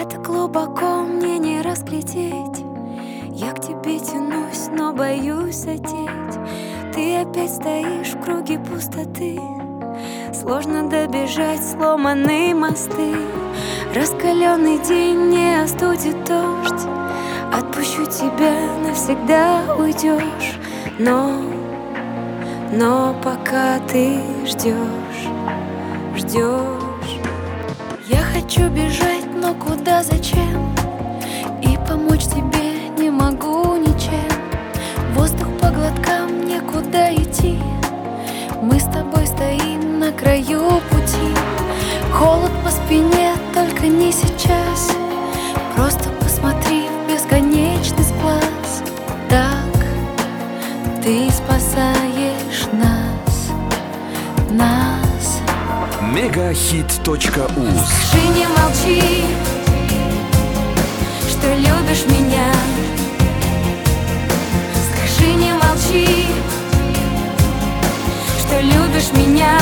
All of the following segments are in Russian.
Так глубоко мне не разглядеть. Я к тебе тянусь, но боюсь задеть. Ты опять стоишь в круге пустоты. Сложно добежать, сломанные мосты. Раскаленный день не остудит дождь. Отпущу тебя, навсегда уйдешь. Но пока ты ждешь. Я хочу бежать, но куда, зачем? И помочь тебе не могу ничем. Воздух по глоткам, некуда идти. Мы с тобой стоим на краю пути. Холод по спине, только не сейчас. Просто посмотри в бесконечный сплав. Так ты спасаешь нас. Мегахит.уз. Скажи, не молчи, что любишь меня. Скажи, не молчи, что любишь меня.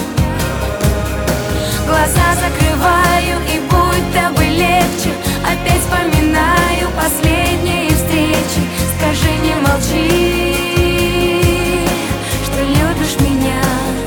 Глаза закрываю, и будто бы легче. Опять вспоминаю последние встречи. Скажи, не молчи, что любишь меня.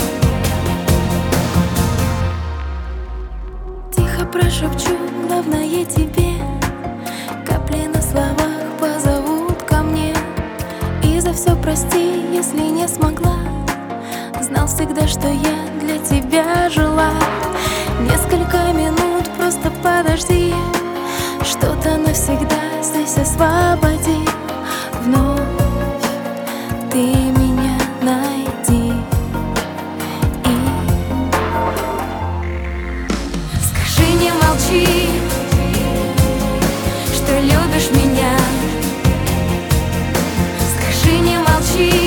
Тихо прошепчу, главное тебе. Капли на словах позовут ко мне. И за все прости, если не смогла. Знал всегда, что я для тебя жила. Несколько минут, просто подожди. Что-то навсегда здесь освободи. Вновь ты меня найди. И скажи, не молчи, что любишь меня. Скажи, не молчи,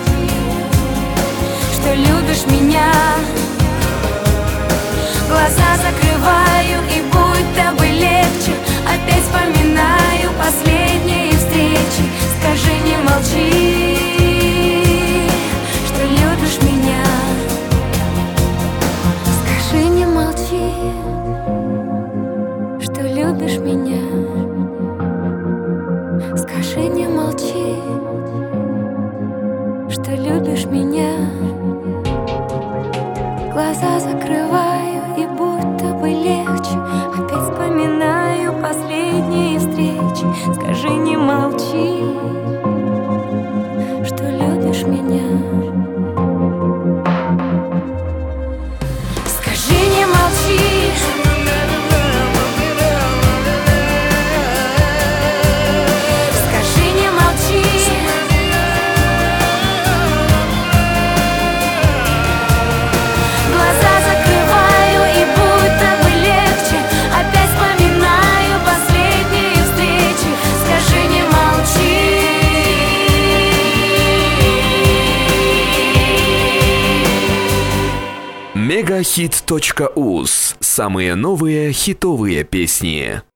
что любишь меня. Глаза закрываю, и будто бы легче. Опять вспоминаю последние встречи. Скажи, не молчи, что любишь меня. Скажи, не молчи, что любишь меня. Скажи, не молчи, что любишь меня. Глаза закрываю, и будто бы легче. Опять вспоминаю последние встречи. Скажи, не молчи, что любишь меня. Скажи, не молчи, скажи, не молчи. Глаза закрываю, и будто бы легче. Опять вспоминаю последние встречи. Скажи, не молчи. Мегахит.уз. Самые новые хитовые песни.